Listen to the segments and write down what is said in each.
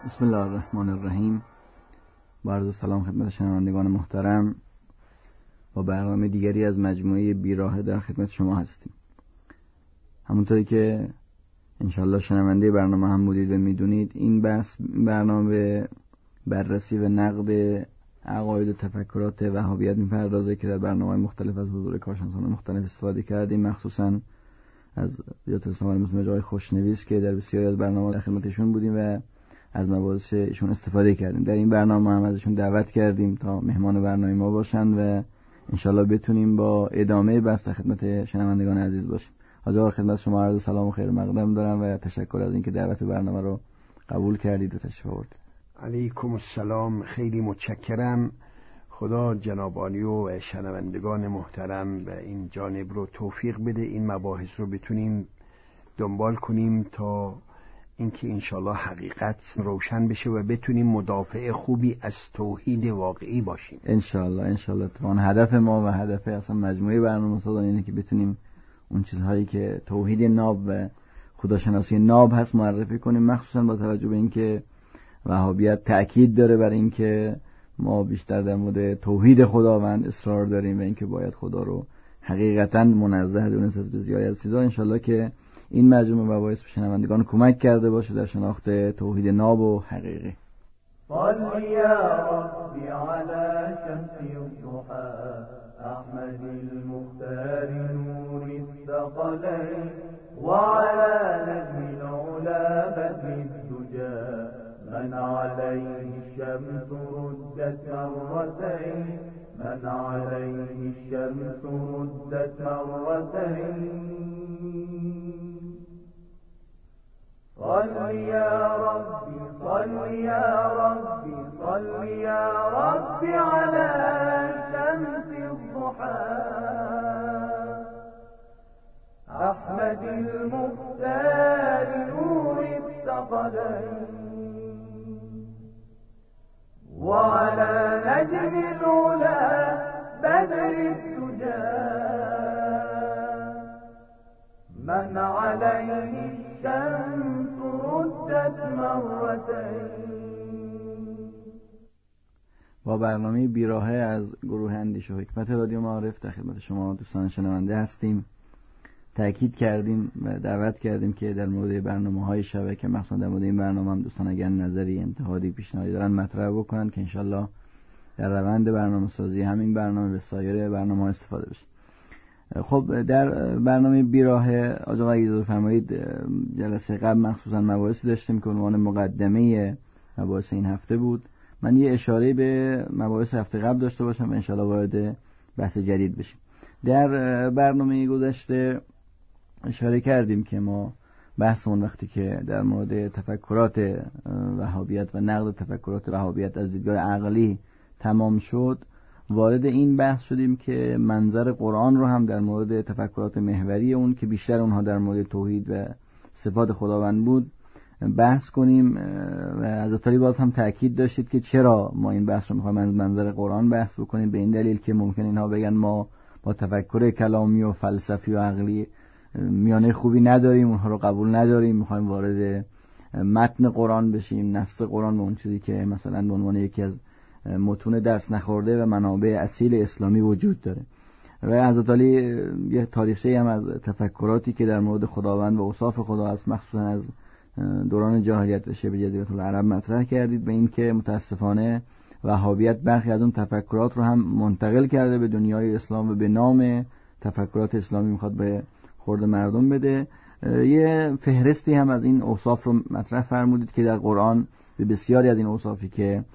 بسم الله الرحمن الرحیم. با عرض سلام خدمت شنوندگان محترم، با برنامه دیگری از مجموعه بیراهه در خدمت شما هستیم. همونطوری که انشالله شنونده برنامه هم بودید و میدونید، این برنامه بررسی و نقد عقاید و تفکرات وهابیت میپردازه که در برنامه‌های مختلف از حضور کارشناسان مختلف استفاده کردیم، مخصوصا از بیات رسانه‌های مثل جای خوشنویس که در بسیاری از برنامه‌ها در خدمتشون بودیم و از مباحث ایشون استفاده کردیم. در این برنامه هم ازشون دعوت کردیم تا مهمان برنامه ما باشن و انشالله بتونیم با ادامه بحث در خدمت شنوندگان عزیز باشیم. حاضر خدمت شما عرض سلام و خیر مقدم دارم و تشکر از اینکه دعوت برنامه رو قبول کردید و تشریف آوردید. علیکم السلام، خیلی متشکرم. خدا جناب عالی و شنوندگان محترم و این جانب رو توفیق بده این مباحث رو بتونیم دنبال کنیم تا اینکه انشالله حقیقت روشن بشه و بتونیم مدافع خوبی از توحید واقعی باشیم. انشالله اتفاقاً هدف ما و هدف اصلا مجموعه برنامه‌سازان اینه که بتونیم اون چیزهایی که توحید ناب و خداشناسی ناب هست معرفی کنیم، مخصوصا با توجه به اینکه وهابیت تأکید داره بر اینکه ما بیشتر در مورد توحید خداوند اصرار داریم و اینکه باید خدا رو حقیقتاً منزه دونست از بسیاری از چیزا. انشالله که این مجموعه مباحث به شنوندگان کمک کرده باشه در شناخت توحید ناب و حقیقی. صل یا ربی علی شمس الضحى احمد المختار نور الثقلين وعلى نجم العلا بدر الدجى من عليه الشمس ردت مرتين من عليه الشمس ردت مرتين صل يا ربي صل يا ربي صل يا ربي على شمس الضحى أحمد المختار نور الثقلين وعلى نجم العلا بدر الدجى من عليه الشمس ردت مرتين. با برنامه بیراهه از گروه اندیشه و حکمت رادیو معارف در خدمت شما دوستان شنونده هستیم. تأکید کردیم و دعوت کردیم که در مورد برنامه‌های شبکه، مخصوصا در مورد این برنامه هم دوستان اگر نظری، انتقادی، پیشنهادی دارن مطرح بکنن که انشالله در روند برنامه‌سازی همین برنامه به سایر برنامه‌ها استفاده بشه. خب در برنامه بیراهه آقا اگه اجازه فرمایید، جلسه قبل مخصوصا مباحثی داشتیم که عنوان مقدمه مباحث این هفته بود. من یه اشاره به مباحث هفته قبل داشته باشم و انشالله وارد بحث جدید بشیم. در برنامه گذشته اشاره کردیم که ما بحثمون وقتی که در مورد تفکرات وهابیت و نقد تفکرات وهابیت از دیدگاه عقلی تمام شد، وارد این بحث شدیم که منظر قرآن رو هم در مورد تفکرات محوری اون که بیشتر اونها در مورد توحید و صفات خداوند بود بحث کنیم. و از طریق باز هم تأکید داشتید که چرا ما این بحث رو می‌خوایم از منظر قرآن بحث بکنیم، به این دلیل که ممکن اینها بگن ما با تفکر کلامی و فلسفی و عقلی میانه خوبی نداریم، اونها رو قبول نداریم، می‌خوایم وارد متن قرآن بشیم، نص قرآن، به اون چیزی که مثلا به عنوان یکی از متون دست نخورده و منابع اصیل اسلامی وجود داره. و حضرت علی یه تاریخچه‌ای هم از تفکراتی که در مورد خداوند و اوصاف خدا است، مخصوصا از دوران جاهلیت و شبه جزیره العرب مطرح کردید، به این که متاسفانه وهابیت برخی از اون تفکرات رو هم منتقل کرده به دنیای اسلام و به نام تفکرات اسلامی میخواد به خورد مردم بده. یه فهرستی هم از این اوصاف رو مطرح فرمودید که در قرآن به بسیاری از این اوصافی که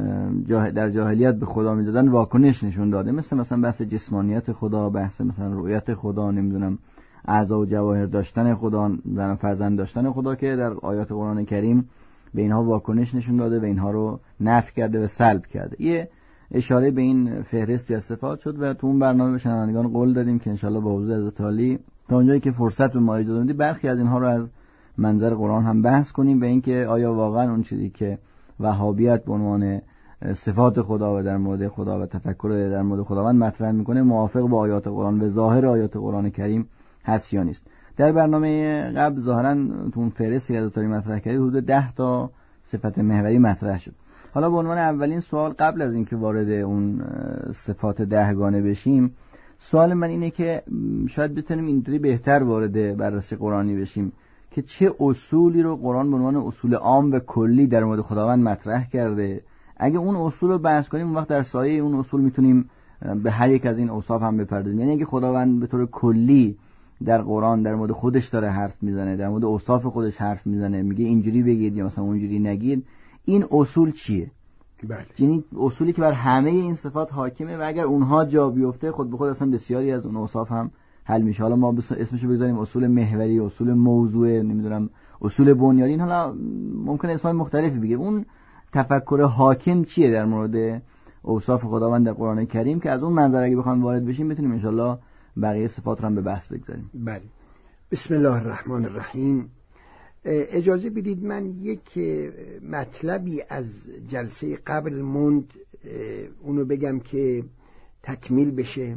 در جاهلیت به خدا میدادن واکنش نشون داده، مثلا بحث جسمانیت خدا، بحث مثلا رؤیت خدا، نمیدونم اعضا و جواهر داشتن خدا، زن فرزند داشتن خدا، که در آیات قرآن کریم به اینها واکنش نشون داده و اینها رو نفی کرده و سلب کرده. یه اشاره به این فهرستی از صفات شد و تو اون برنامه به شنوندگان قول دادیم که انشالله با حضور حضرت عالی تا اونجایی که فرصت به ما اجازه میده برخی از اینها رو از منظر قرآن هم بحث کنیم، به اینکه آیا واقعا اون چیزی که وهابیت به عنوان صفات خدا و در مورد خدا و تفکر در مورد خداوند مطرح میکنه موافق با آیات قرآن و ظاهر آیات قرآن کریم هست یا نیست. در برنامه قبل ظاهرا تو اون فهرستی که از مطرح کردید حدود 10 تا صفت محوری مطرح شد. حالا به عنوان اولین سوال قبل از اینکه وارد اون صفات 10 گانه بشیم، سوال من اینه که شاید بتونیم اینطوری بهتر وارد بررسی قرآنی بشیم که چه اصولی رو قرآن به عنوان اصول عام و کلی در مورد خداوند مطرح کرده. اگه اون اصول رو بحث کنیم اون وقت در سایه اون اصول میتونیم به هر یک از این اوصاف هم بپردازیم. یعنی اگه خداوند به طور کلی در قرآن در مورد خودش داره حرف میزنه، در مورد اوصاف خودش حرف میزنه، میگه اینجوری بگید یا مثلا اونجوری نگید، این اصول چیه؟ بله. یعنی اصولی که بر همه این صفات حاکمه و اگر اونها جا بیفته خود به خود اصلا بسیاری از اون اوصاف هم حل میشه. حالا ما اسمشو بذاریم اصول محوری، اصول موضوع، نمیدونم اصول بنیادی، این حالا ممکنه اسمای مختلفی بگیره. اون تفکر حاکم چیه در مورد اوصاف خداوند در قرآن کریم که از اون منظر اگه بخوایم وارد بشیم بتونیم ان شاءالله بقیه صفات رو هم به بحث بگذاریم. بله. بسم الله الرحمن الرحیم. اجازه بدید من یک مطلبی از جلسه قبل موند اونو بگم که تکمیل بشه.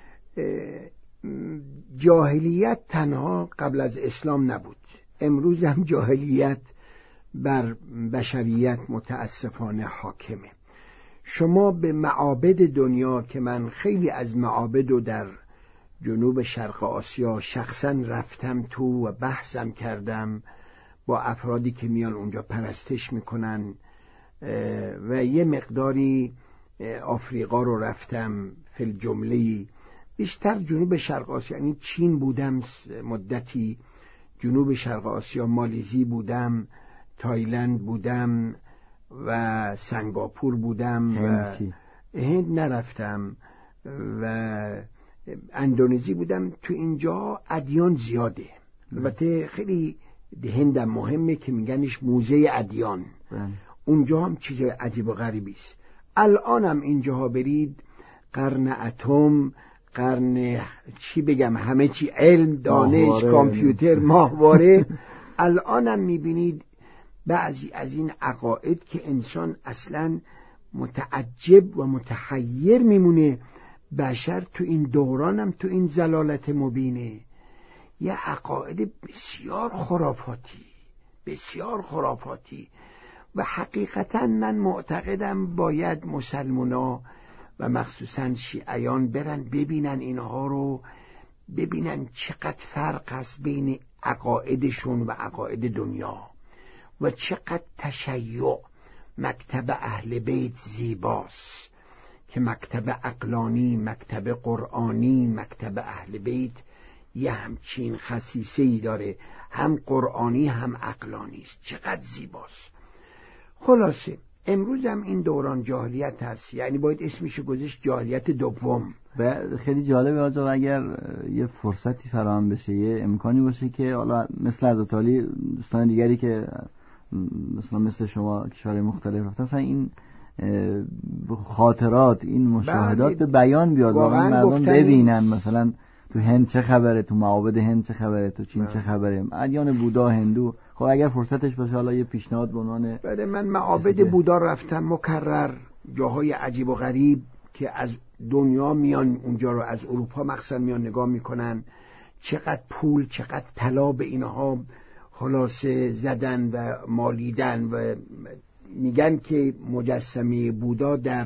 جاهلیت تنها قبل از اسلام نبود، امروز هم جاهلیت بر بشریت متاسفانه حاکمه. شما به معابد دنیا که من خیلی از معابد رو در جنوب شرق آسیا شخصا رفتم تو و بحثم کردم با افرادی که میان اونجا پرستش میکنن و یه مقداری آفریقا رو رفتم، فی الجمله بیشتر جنوب شرق آسیا، یعنی چین بودم مدتی، جنوب شرق آسیا مالزی بودم، تایلند بودم و سنگاپور بودم و هند نرفتم و اندونزی بودم. تو اینجا ادیان زیاده، البته خیلی هندم مهمه که میگنش موزه ادیان، اونجا هم چیز عجیب و غریبی است. الان هم اینجاها برید، قرن اتم، قرن چی بگم، همه چی علم، دانش، کامپیوتر، ماهواره، الان هم میبینید بعضی از این عقاید که انسان اصلا متعجب و متحیر میمونه. بشر تو این دوران هم تو این ضلالت مبینه، یه عقاید بسیار خرافاتی، بسیار خرافاتی. و حقیقتا من معتقدم باید مسلمونا و مخصوصا شیعیان برن ببینن اینها رو، ببینن چقدر فرق هست بین عقایدشون و عقاید دنیا و چقدر تشیع. مکتب اهل بیت زیباست که مکتب عقلانی، مکتب قرآنی، مکتب اهل بیت یه همچین خصیصه‌ای داره، هم قرآنی هم عقلانی است، چقدر زیباست. خلاصه امروز هم این دوران جاهلیت هست، یعنی باید اسمشو گذاشت جاهلیت دوم. و خیلی جالبه آقا اگر یه فرصتی فراهم بشه، یه امکانی باشه که حالا مثل حضرت علی، دوستان دیگری که مثل شما کشورهای مختلف رفتن، مثلا این خاطرات، این مشاهدات به بیان بیاد، واقعا مردم ببینن مثلا تو هند چه خبره، تو معابد هند چه خبره، تو چین چه خبره، ادیان بودا، هندو. خب اگر فرصتش باشه حالا یه پیشنهاد به عنوان من معابد بودا رفتم مکرر، جاهای عجیب و غریب که از دنیا میان اونجا رو، از اروپا مخصوصا میان نگاه میکنن، چقدر پول، چقدر طلا به اینها خلاصه زدن و مالیدن. و میگن که مجسمه بودا در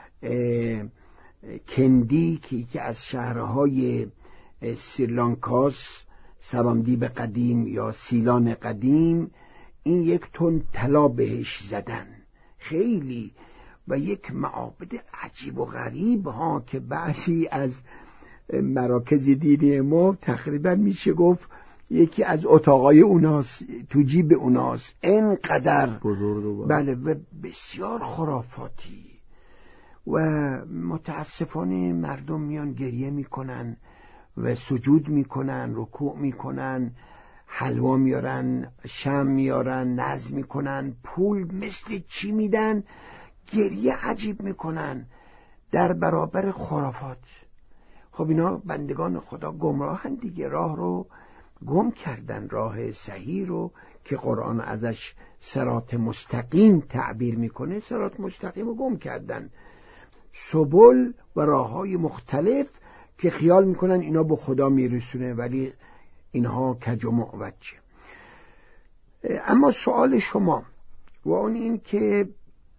کندی که یکی از شهرهای سریلانکاست، سرامدیب قدیم یا سیلان قدیم، این 1 تن طلا بهش زدن، خیلی. و یک معابد عجیب و غریب ها که بعضی از مراکز دینی ما تقریبا میشه گفت یکی از اتاقای اوناست، تو جیب اوناست، اینقدر بزرگ. بله، و بسیار خرافاتی. و متاسفانه مردم میان گریه میکنن و سجود میکنن، رکوع میکنن، حلوا میارن، شم میارن، نذر میکنن، پول مثل چی میدن، گریه عجیب میکنن در برابر خرافات. خب اینا بندگان خدا گمراهن دیگه، راه رو گم کردن، راه صحیح رو که قرآن ازش صراط مستقیم تعبیر میکنه، صراط مستقیم رو گم کردن. سبل و راههای مختلف که خیال میکنن اینا به خدا میرسونه، ولی اینها کج و معوجه. اما سوال شما، و اون این که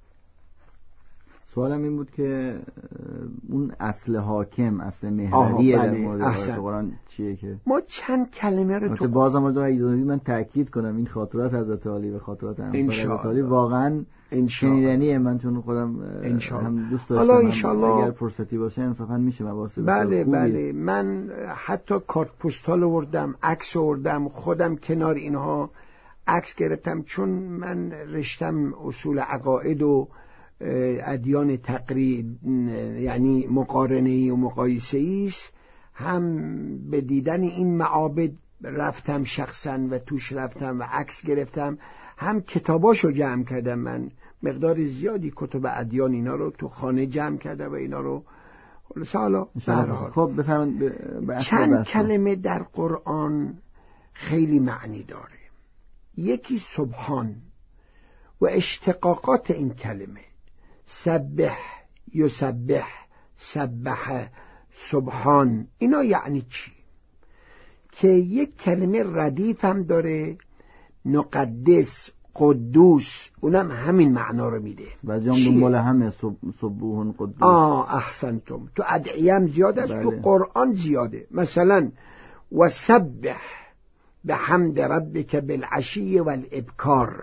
سوالم این بود که اون اصل حاکم، اصل محوری در مورد آیات قرآن چیه که ما چند کلمه رو تو بازم من تاکید کنم این خاطرات حضرت علی و خاطرات امثال حضرت علی واقعا شنیدنیه. من چون خودم هم دوست داشتم اگر فرصتی باشه انصافا میشه مباحث بله من حتی کارت پستال آوردم، عکس آوردم، خودم کنار اینها عکس گرفتم، چون من رشتم اصول عقاید و ادیان تقرید یعنی مقارنه‌ای و مقایسه‌ای است. هم به دیدن این معابد رفتم شخصا و توش رفتم و عکس گرفتم، هم کتاباشو جمع کردم. من مقدار زیادی کتب ادیان اینا رو تو خانه جمع کردم و اینا رو حالا خب بفرمایید. چند کلمه در قرآن خیلی معنی داره. یکی سبحان و اشتقاقات این کلمه، سبح، یسبح، سبح، سبحان، اینا یعنی چی؟ که یک کلمه ردیف هم داره، نقدس، قدوس، اونم همین معنا رو میده و جام دنبال همه سبوحون قدوس. احسنتم. تو ادعیه هم زیاده است، تو قرآن زیاده. مثلا و سبح بحمد ربک بالعشی والابکار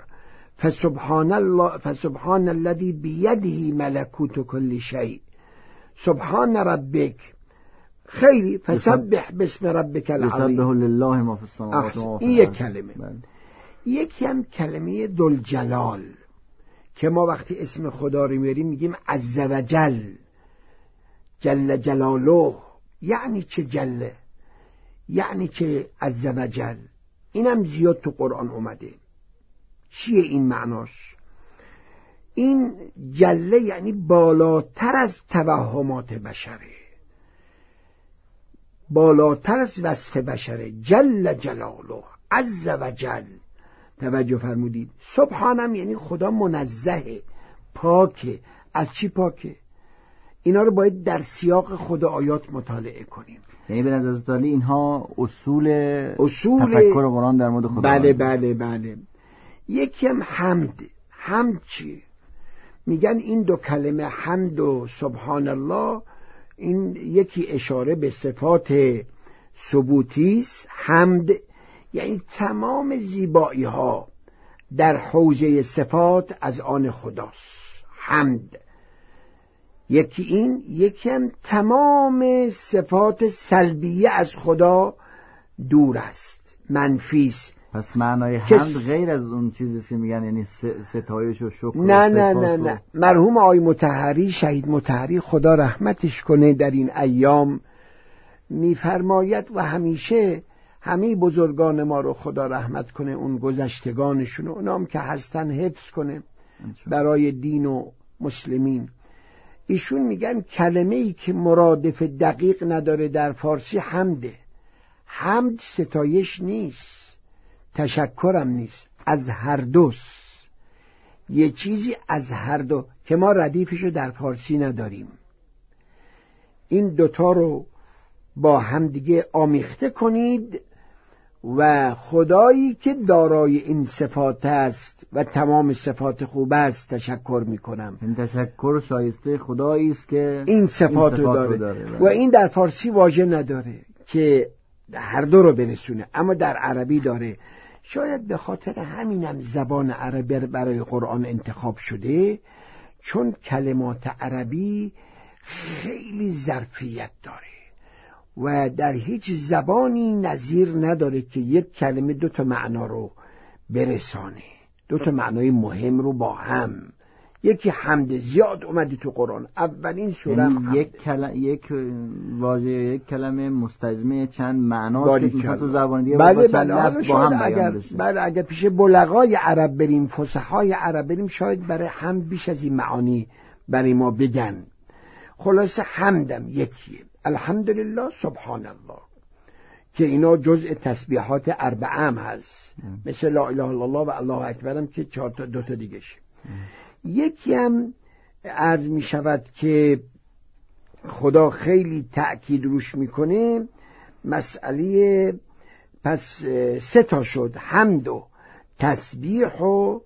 فسبحان الذي بيده ملكوت كل شيء سبحان ربك خیلی فسبح باسم ربك العظیم یسبح لله ما في السماوات و ما في این یک کلمه. یکی هم کلمه ذوالجلال که ما وقتی اسم خدا رو میاریم میگیم عز و جل، جل جلاله. یعنی چه جل؟ یعنی چه عز و جل؟ اینم زیاد تو قرآن اومده. چیه این معناش؟ این جله یعنی بالاتر از توهمات بشره، بالاتر از وصف بشره. جل جلاله، عز و جل. توجه فرمودید؟ سبحانم یعنی خدا منزهه، پاکه. از چی پاکه؟ اینا رو باید در سیاق خود آیات مطالعه کنیم. یعنی به نظر تعالی اینها اصول تفکر قرآن در مورد خدا. بله. یکی هم حمد. حمد چیه؟ میگن این دو کلمه حمد و سبحان الله، این یکی اشاره به صفات ثبوتی است. حمد یعنی تمام زیبایی ها در حوزه صفات از آن خداست. حمد یکی این، یکی هم تمام صفات سلبیه از خدا دور است، منفی است. پس معنای حمد غیر از اون چیزی که میگن یعنی ستایش و شکر. نه. مرحوم آقای مطهری، شهید مطهری خدا رحمتش کنه، در این ایام میفرماید و همیشه همه بزرگان ما رو خدا رحمت کنه، اون گذشتگانشون و اونام که هستن حفظ کنه برای دین و مسلمین. ایشون میگن کلمه‌ای که مرادف دقیق نداره در فارسی حمده. حمد ستایش نیست، تشکرم نیست، از هر دوست. یه چیزی از هر دو که ما ردیفشو در فارسی نداریم. این دوتا رو با هم دیگه آمیخته کنید و خدایی که دارای این صفات است و تمام صفات خوب است تشکر میکنم. این تشکر شایسته خدایی است که این صفات رو داره. و این در فارسی واژه نداره که هر دو رو برسونه، اما در عربی داره. شاید به خاطر همینم زبان عربی برای قرآن انتخاب شده، چون کلمات عربی خیلی ظرفیت داره و در هیچ زبانی نظیر نداره که یک کلمه دو تا معنا رو برسانه، دو تا معنای مهم رو با هم. یکی حمد زیاد اومده تو قرآن، اولین سوره هم یک واژه، یک کلمه مستجمع چند معنا که تو زبان دیگه با چند لفظ با هم بیان بشه. اگر پیش بلغای عرب بریم، فصحای عرب بریم، شاید برای حمد بیش از این معانی برای ما بگن. خلاصه حمدم یکیه، الحمدلله، سبحان الله، که اینا جزء تسبیحات اربعه هم هست، مثل لا اله الا الله و الله اکبر هم که 4 تا 2 تا دیگه شه. یکی هم عرض می شود که خدا خیلی تأکید روش میکنه، مسئله، پس 3 تا شد، حمد و تسبیح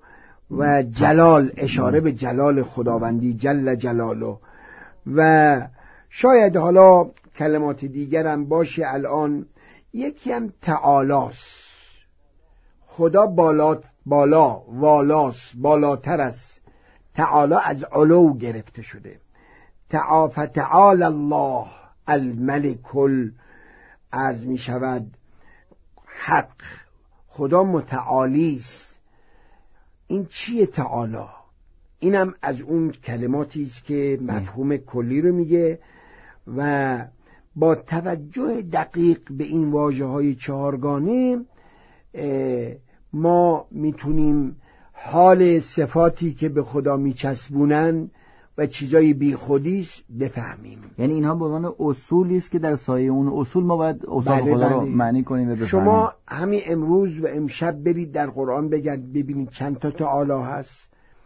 و جلال، اشاره به جلال خداوندی جل جلاله. و شاید حالا کلمات دیگرم باشه. الان یکی هم تعالاست، خدا والاست، بالاتر است. تعالی از علو گرفته شده. فتعال الله الملک، عرض می شود حق، خدا متعالی است. این چیه تعالی؟ اینم از اون کلماتی است که مفهوم کلی رو میگه و با توجه دقیق به این واژه‌های چهارگانه ما میتونیم حال صفاتی که به خدا میچسبونن و چیزای بی خودیش بفهمیم. یعنی اینها به عنوان اصولی است که در سایه اون اصول ما باید اوصاف خدا رو معنی کنیم و بفهمیم. شما همین امروز و امشب برید در قرآن ببینید چند تا تعالی هست،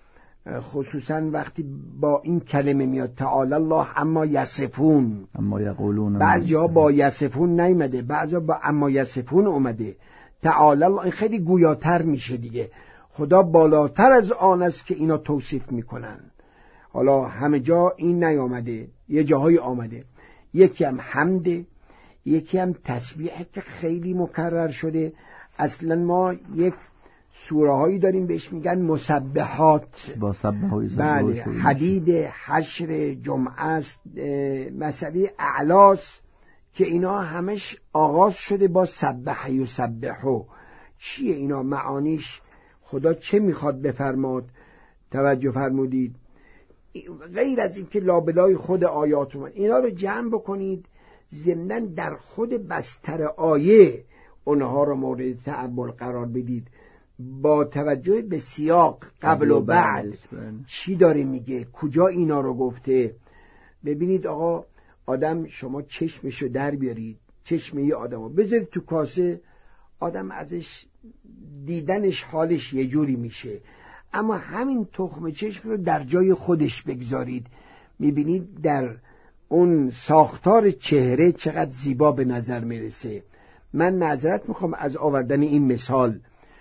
خصوصا وقتی با این کلمه میاد تعالی الله اما یصفون، اما یقولون، بعضی ها با یصفون نیومده، بعضی ها با اما یصفون اومده. تعالی الله این خیلی گویاتر میشه دیگه. خدا بالاتر از آن است که اینا توصیف میکنن. حالا همه جا این نیامده، یه جاهای آمده. یکی هم حمده، یکی هم تسبیح که خیلی مکرر شده. اصلا ما یک سوره هایی داریم بهش میگن مسبحات، با سبح. بله، حدید، حشر، جمعه است، مسئله اعلاس که اینا همش آغاز شده با سبح یسبحو. چیه اینا؟ معانیش خدا چه میخواد بفرماد؟ توجه فرمودید؟ غیر از این که لابلای خود آیات اومد، اینا رو جمع بکنید، ضمناً در خود بستر آیه اونها رو مورد تأمل قرار بدید با توجه به سیاق قبل و بعد چی داره میگه، کجا اینا رو گفته. ببینید آقا، آدم شما چشمشو در بیارید، چشم یه آدم رو بذارید تو کاسه، آدم ازش دیدنش حالش یه جوری میشه، اما همین تخم چشم رو در جای خودش بگذارید، میبینید در اون ساختار چهره چقدر زیبا به نظر میرسه. من معذرت میخوام از آوردن این مثال.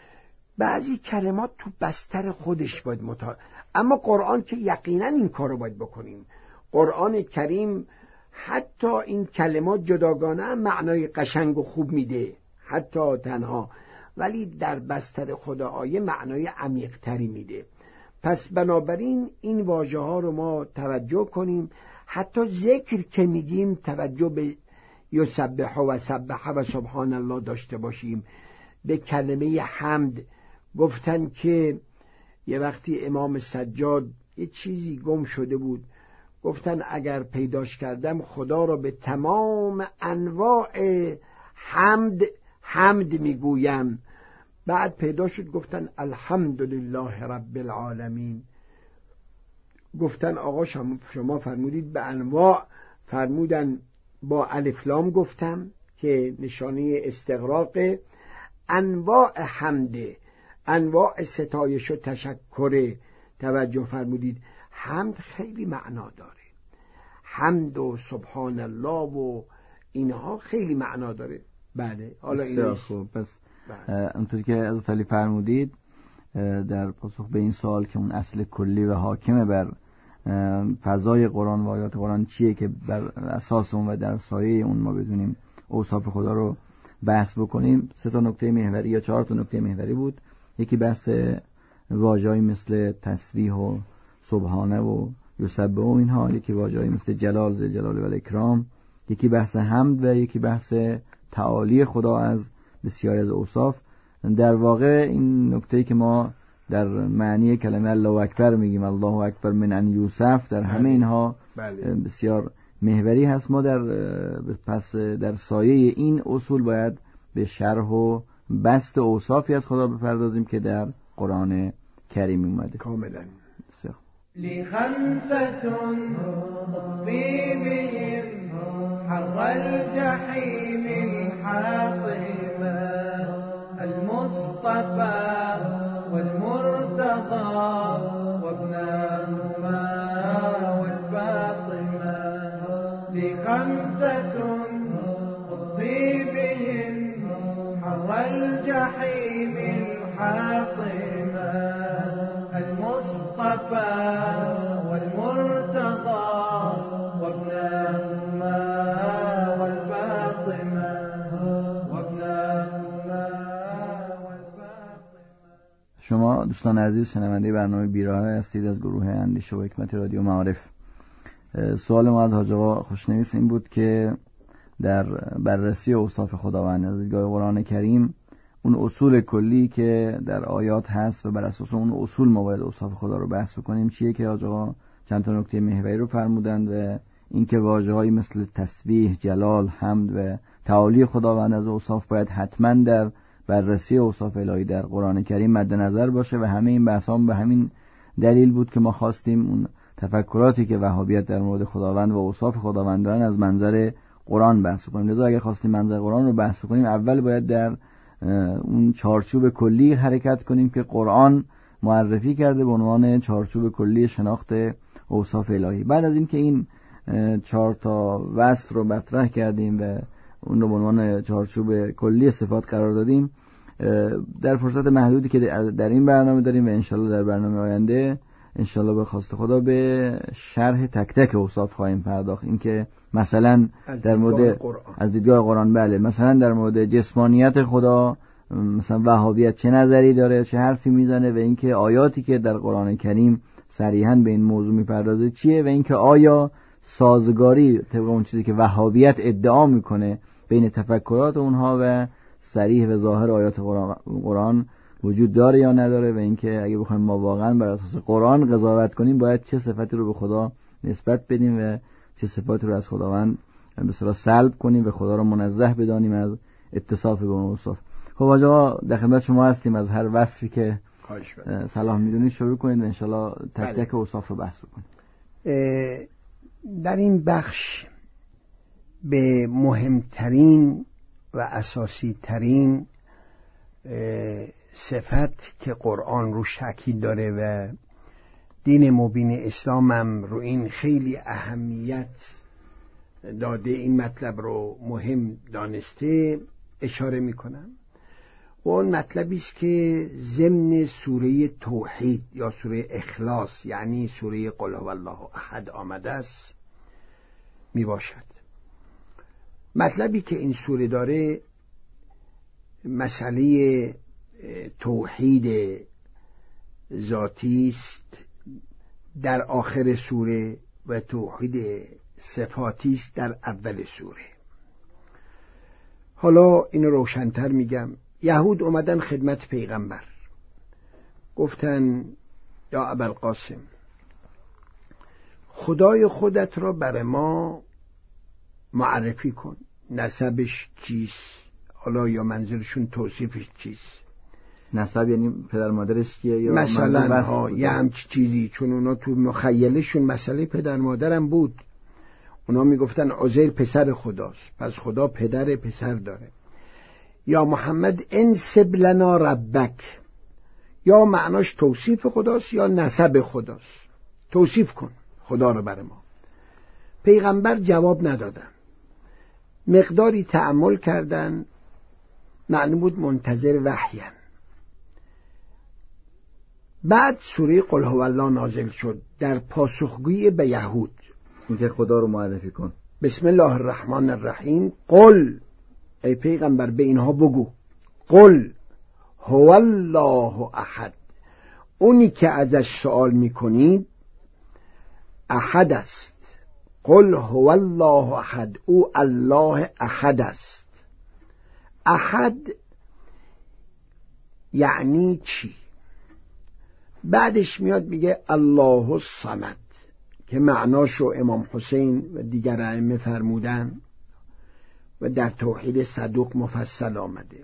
بعضی کلمات تو بستر خودش باید اما قرآن که یقینا این کار رو باید بکنیم. قرآن کریم حتی این کلمات جداگانه هم معنای قشنگ و خوب میده، حتی تنها، ولی در بستر خدا آیه معنای عمیق تری میده. پس بنابراین این واژه ها رو ما توجه کنیم. حتی ذکر که میگیم توجه به یسبح و سبح و سبحان الله داشته باشیم. به کلمه حمد گفتن که یه وقتی امام سجاد یه چیزی گم شده بود، گفتن اگر پیداش کردم خدا را به تمام انواع حمد میگویم. بعد پیدا شد، گفتن الحمدلله رب العالمین. گفتن آقا شما فرمودید به انواع، فرمودن با الف لام گفتم که نشانه استغراق انواع حمده، انواع ستایش و تشکر. توجه فرمودید حمد خیلی معنا داره، حمد و سبحان الله و اینها خیلی معنا داره. بله، حالا این خوب. پس اونطوری که از علی فرمودید در پاسخ به این سوال که اون اصل کلی و حاکم بر فضای قرآن و آیات قرآن چیه که بر اساس اون و در سایه اون ما بدونیم اوصاف خدا رو بحث بکنیم، 3 نکته محوری یا 4 نکته محوری بود. یکی بحث واژه‌ای مثل تسبیح و سبحانه و یسبح و اینها، یکی واژه‌ای مثل جلال، ذل جلال و الاکرام، یکی بحث حمد و یکی بحث تعالی خدا از بسیاری از اوصاف. در واقع این نکته‌ای که ما در معنی کلمه الله اکبر میگیم، الله اکبر من ان یوصف، در همه اینها بسیار محوری هست. ما در سایه این اصول باید به شرح و بسط اوصافی از خدا بپردازیم که در قرآن کریم اومده. کاملا. لخمسة بهم حر الجحيم الحاطمة المصطفى والمرتضى وابناهما والفاطمة. لخمسة بهم حر الجحيم الحاطمة والمرتضى وابنهما والفاطمة وابنهما والفاطمة. شما دوستان عزیز شنونده برنامه بیراه هستید از گروه اندیشه و حکمت رادیو معارف. سوال ما از حاج آقا خوشنویس این بود که در بررسی اوصاف خداوند از دیدگاه قرآن کریم اون اصول کلی که در آیات هست و بر اساس اون اصول ما باید اوصاف خدا رو بحث بکنیم چیه که حاج آقا چند تا نکته محوری رو فرمودند و اینکه واژه‌هایی مثل تسبیح، جلال، حمد و تعالی خداوند از اوصاف باید حتما در بررسی اوصاف الهی در قرآن کریم مد نظر باشه و همه این بحث‌ها به همین دلیل بود که ما خواستیم اون تفکراتی که وهابیت در مورد خداوند و اوصاف خداوند دارن از منظر قرآن بحث کنیم. لذا اگر خواستیم منظر قرآن رو بحث کنیم اول باید در اون چارچوب کلی حرکت کنیم که قرآن معرفی کرده به عنوان چارچوب کلی شناخت اوصاف الهی. بعد از اینکه این 4 تا وصف رو مطرح کردیم و اون رو به عنوان چارچوب کلی صفات قرار دادیم، در فرصت محدودی که در این برنامه داریم و انشالله در برنامه آینده انشالله به خواست خدا به شرح تک تک اوصاف خواهیم پرداخت. این که مثلا در مورد از دیدگاه قرآن بله مثلا در مورد جسمانیت خدا مثلا وهابیت چه نظری داره، چه حرفی میزنه و اینکه آیاتی که در قرآن کریم صریحاً به این موضوع میپردازه چیه و اینکه آیا سازگاری طبق اون چیزی که وهابیت ادعا میکنه بین تفکرات اونها و صریح و ظاهر آیات قرآن وجود داره یا نداره و اینکه اگه بخوایم ما واقعا بر اساس قرآن قضاوت کنیم باید چه صفتی رو به خدا نسبت بدیم و چه صفاتی رو از خداوند به اصطلاح سلب کنیم و خدا رو منزه بدانیم از اتصاف به اون اوصاف. خب آقا در خدمت شما هستیم، از هر وصفی که صلاح میدونید شروع کنید و انشالله تک تک اوصاف رو بحث بکنیم. در این بخش به مهمترین و اساسی ترین صفت که قرآن روش تاکید داره و دین مبین اسلام هم رو این خیلی اهمیت داده، این مطلب رو مهم دانسته اشاره میکنم و اون مطلبی است که ضمن سوره توحید یا سوره اخلاص یعنی سوره قل هو الله احد آمده است می باشد. مطلبی که این سوره داره مسئله توحید ذاتی است در آخر سوره و توحید صفاتی است در اول سوره. حالا اینو روشن‌تر میگم. یهود اومدن خدمت پیغمبر گفتن یا ابوالقاسم خدای خودت را برای ما معرفی کن، نسبش چیست؟ حالا یا منظورشون توصیفش چیست؟ نسب یعنی پدر مادرش کیه یا مثلا یه همچی چیزی، چون اونا تو مخیلشون مسئله پدر مادرم بود. اونا میگفتن عزیر پسر خداست، پس خدا پسر داره. یا محمد انسب لنا ربک، یا معناش توصیف خداست یا نسب خداست، توصیف کن خدا رو برای ما. پیغمبر جواب ندادن، مقداری تأمل کردن، معنی بود منتظر وحیان. بعد سوره قل هو الله نازل شد در پاسخگویی به یهود، اینکه خدا رو معرفی کن. بسم الله الرحمن الرحیم. قل، ای پیغمبر به اینها بگو، قل هو الله احد، اونی که ازش سوال میکنید احد است. قل هو الله احد، او الله احد است. احد یعنی چی؟ بعدش میاد میگه الله الصمد که معناشو امام حسین و دیگر ائمه فرمودن و در توحید صدوق مفصل آمده.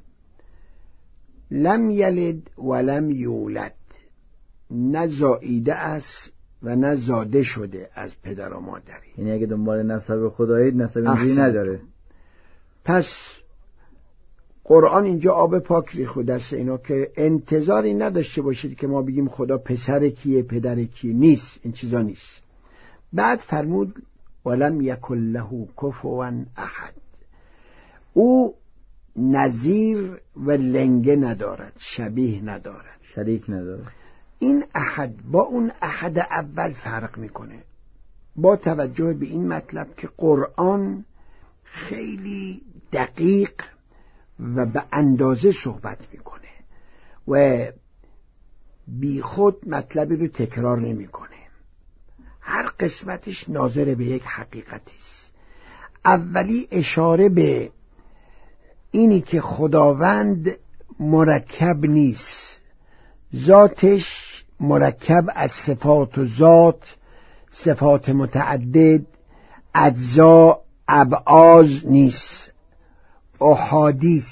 لم یلد ولم یولد، نه زاییده است و نه زاده شده از پدر و مادری. یعنی اگه دنبال نسب خدایید نسب اینجوری نداره. پس قرآن اینجا آب پاک ریخته دست اینا که انتظاری نداشته باشید که ما بگیم خدا پسر کیه پدر کیه، نیست، این چیزا نیست. بعد فرمود ولم یکن له کفوا احد، او نظیر و لنگه ندارد، شبیه ندارد، شریک ندارد. این احد با اون احد اول فرق میکنه، با توجه به این مطلب که قرآن خیلی دقیق و به اندازه صحبت میکنه و بی خود مطلبی رو تکرار نمیکنه. هر قسمتش ناظر به یک حقیقتی است. اولی اشاره به اینی که خداوند مرکب نیست، ذاتش مرکب از صفات و ذات، صفات متعدد، اجزا، ابعاض نیست، احادیث،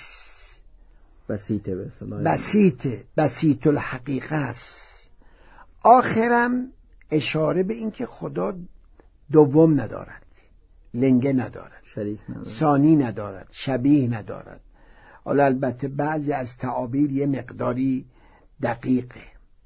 بسیط الحقیقه است. آخرم اشاره به این که خدا دوم ندارد، لنگه ندارد، شریک ندارد، ثانی ندارد، شبیه ندارد. حالا البته بعضی از تعابیر یه مقداری دقیقه.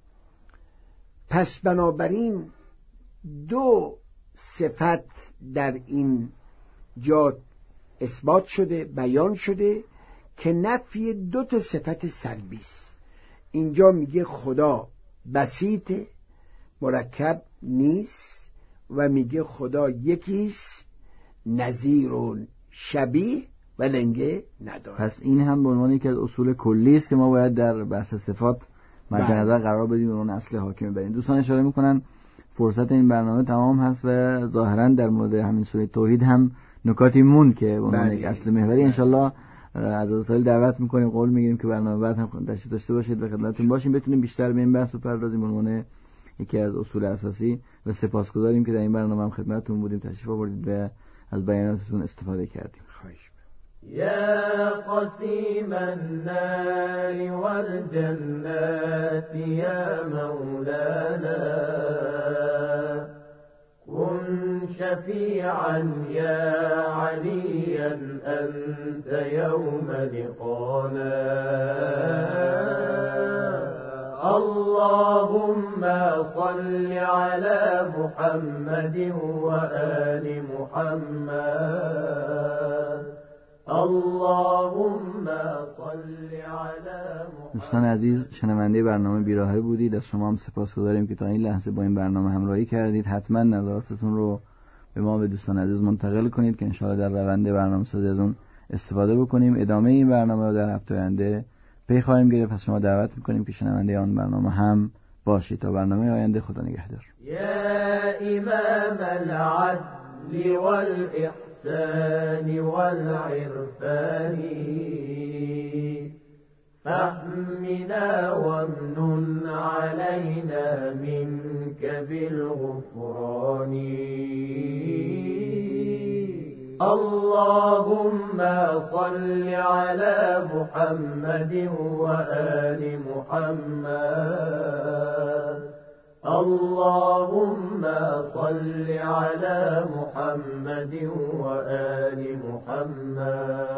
پس بنابراین دو صفت در این جا اثبات شده، بیان شده که نفی دو تا صفت سلبی است. اینجا میگه خدا بسیط مرکب نیست و میگه خدا یکیست، نظیر و شبیه و لنگه نداره. پس این هم به عنوان یکی از اصول کلی است که ما باید در بحث صفات مد نظر قرار بدیم و اون اصل حاکم ببریم. دوستان اشاره میکنن فرصت این برنامه تمام هست و ظاهرا در مورد همین سوره توحید هم نکاتی مون که به عنوان یک اصل محوری انشالله از اساتید دعوت میکنیم، قول میگیریم که برنامه بعد هم تشریف داشته باشید و خدمتتون باشیم، بتونیم بیشتر به این بحث بپردازیم به عنوان یکی از اصول اساسی و سپاسگزاریم که در این برنامه هم خدمتتون بودیم، تشریف آوردید و از بیاناتتون استفاده کردیم. يا قسيم النار والجنات يا مولانا كن شفيعا يا عليا أنت يوم لقانا اللهم صل على محمد وآل محمد اللهم صل على محمد. دوستان عزیز، شنونده برنامه بیراهه بودید. از شما هم سپاسگزاریم که تا این لحظه با این برنامه همراهی کردید. حتما نظراتتون رو به ما و دوستان عزیز منتقل کنید که انشاءالله در روند برنامه‌سازی از اون استفاده بکنیم. ادامه این برنامه رو در هفته آینده پی خواهیم گرفت. پس شما دعوت می‌کنیم که شنونده آن برنامه هم باشید. تا برنامه آینده، خدا نگهدار. يا إمام العدل والإحسان والعرفان فاحمنا وامنن علينا منك بالغفران اللهم صل على محمد وآل محمد اللهم صل على محمد وآل محمد